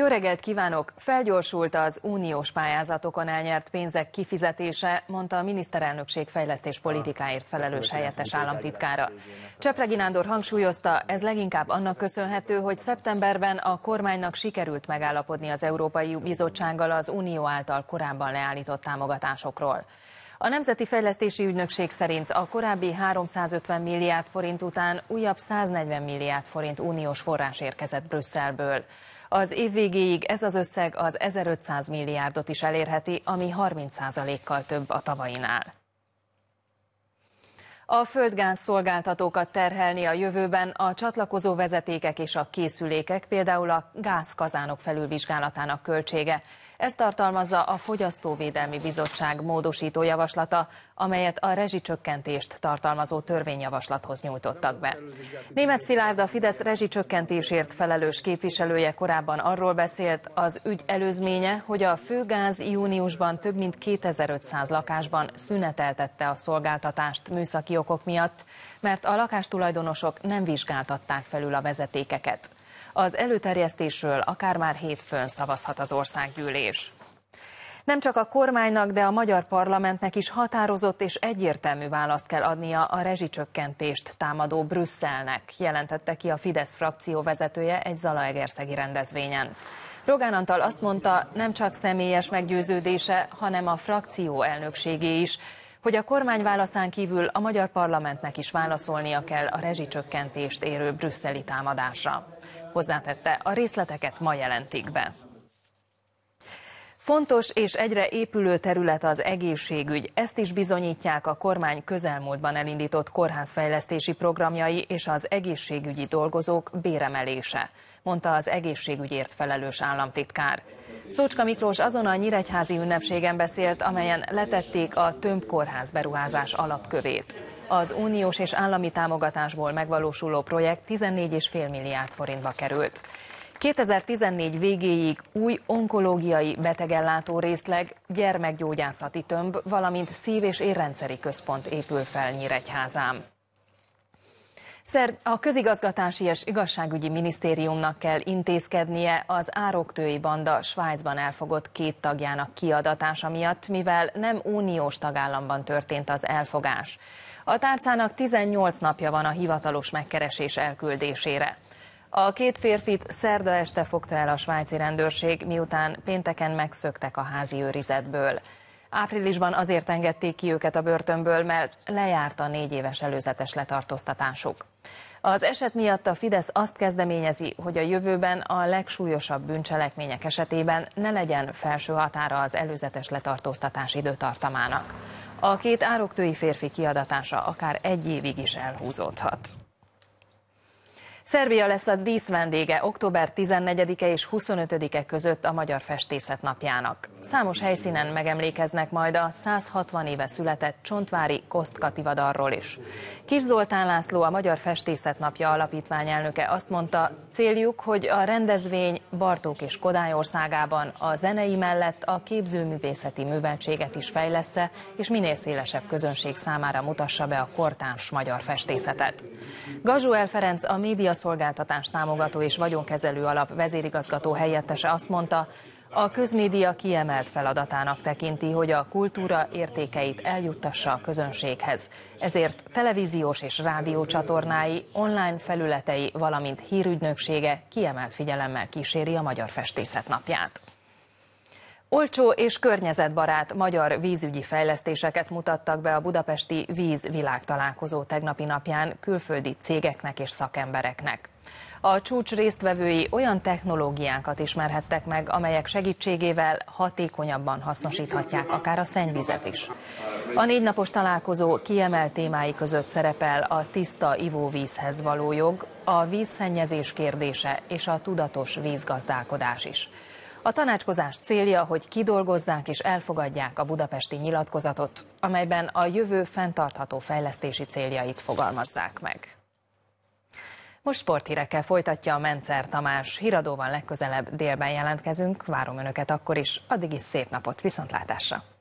Jó reggelt kívánok! Felgyorsult az uniós pályázatokon elnyert pénzek kifizetése, mondta a miniszterelnökség fejlesztéspolitikáért felelős helyettes államtitkára. Csepregi Nándor hangsúlyozta, ez leginkább annak köszönhető, hogy szeptemberben a kormánynak sikerült megállapodni az Európai Bizottsággal az unió által korábban leállított támogatásokról. A Nemzeti Fejlesztési Ügynökség szerint a korábbi 350 milliárd forint után újabb 140 milliárd forint uniós forrás érkezett Brüsszelből. Az év végéig ez az összeg az 1500 milliárdot is elérheti, ami 30%-kal több a tavainál. A földgáz szolgáltatókat terhelni a jövőben a csatlakozó vezetékek és a készülékek, például a gázkazánok felülvizsgálatának költsége. Ezt tartalmazza a Fogyasztóvédelmi Bizottság módosító javaslata, amelyet a rezsicsökkentést tartalmazó törvényjavaslathoz nyújtottak be. Németh Szilárd, a Fidesz rezsicsökkentésért felelős képviselője korábban arról beszélt, az ügy előzménye, hogy a Főgáz júniusban több mint 2500 lakásban szüneteltette a szolgáltatást műszaki okok miatt, mert a lakástulajdonosok nem vizsgáltatták felül a vezetékeket. Az előterjesztésről akár már hétfőn szavazhat az országgyűlés. Nem csak a kormánynak, de a magyar parlamentnek is határozott és egyértelmű választ kell adnia a rezsicsökkentést támadó Brüsszelnek, jelentette ki a Fidesz frakció vezetője egy zalaegerszegi rendezvényen. Rogán Antal azt mondta, nem csak személyes meggyőződése, hanem a frakció elnökségé is, hogy a kormány válaszán kívül a magyar parlamentnek is válaszolnia kell a rezsicsökkentést érő brüsszeli támadásra. Hozzátette, a részleteket ma jelentik be. Fontos és egyre épülő terület az egészségügy, ezt is bizonyítják a kormány közelmúltban elindított kórházfejlesztési programjai és az egészségügyi dolgozók béremelése, mondta az egészségügyért felelős államtitkár. Szócska Miklós azon a nyíregyházi ünnepségen beszélt, amelyen letették a tömbkórház beruházás alapkövét. Az uniós és állami támogatásból megvalósuló projekt 14,5 milliárd forintba került. 2014 végéig új onkológiai betegellátó részleg, gyermekgyógyászati tömb, valamint szív- és érrendszeri központ épül fel Nyíregyházán. A közigazgatási és igazságügyi minisztériumnak kell intézkednie az ároktői banda Svájcban elfogott 2 tagjának kiadatása miatt, mivel nem uniós tagállamban történt az elfogás. A tárcának 18 napja van a hivatalos megkeresés elküldésére. A 2 férfit szerda este fogta el a svájci rendőrség, miután pénteken megszöktek a házi őrizetből. Áprilisban azért engedték ki őket a börtönből, mert lejárt a 4 éves előzetes letartóztatásuk. Az eset miatt a Fidesz azt kezdeményezi, hogy a jövőben a legsúlyosabb bűncselekmények esetében ne legyen felső határa az előzetes letartóztatás időtartamának. A 2 ároktői férfi kiadatása akár 1 évig is elhúzódhat. Szerbia lesz a díszvendége október 14-e és 25-e között a Magyar Festészet Napjának. Számos helyszínen megemlékeznek majd a 160 éve született csontvári Koszt Kativadarról is. Kis Zoltán László, a Magyar Festészet Napja alapítvány elnöke azt mondta, céljuk, hogy a rendezvény Bartók és Kodály országában a zenei mellett a képzőművészeti műveltséget is fejlessze, és minél szélesebb közönség számára mutassa be a kortárs magyar festészetet. Gazsuel Ferenc, a médiaszolgáltatás támogató és vagyonkezelő alap vezérigazgató helyettese azt mondta, a közmédia kiemelt feladatának tekinti, hogy a kultúra értékeit eljuttassa a közönséghez. Ezért televíziós és rádiócsatornái, online felületei, valamint hírügynöksége kiemelt figyelemmel kíséri a Magyar Festészet Napját. Olcsó és környezetbarát magyar vízügyi fejlesztéseket mutattak be a budapesti víz világtalálkozó tegnapi napján külföldi cégeknek és szakembereknek. A csúcs résztvevői olyan technológiákat ismerhettek meg, amelyek segítségével hatékonyabban hasznosíthatják akár a szennyvizet is. A 4 napos találkozó kiemelt témái között szerepel a tiszta ivóvízhez való jog, a vízszennyezés kérdése és a tudatos vízgazdálkodás is. A tanácskozás célja, hogy kidolgozzák és elfogadják a budapesti nyilatkozatot, amelyben a jövő fenntartható fejlesztési céljait fogalmazzák meg. Most sporthírekkel folytatja a Mencer Tamás. Híradóban legközelebb délben jelentkezünk, várom Önöket akkor is, addig is szép napot, viszontlátásra!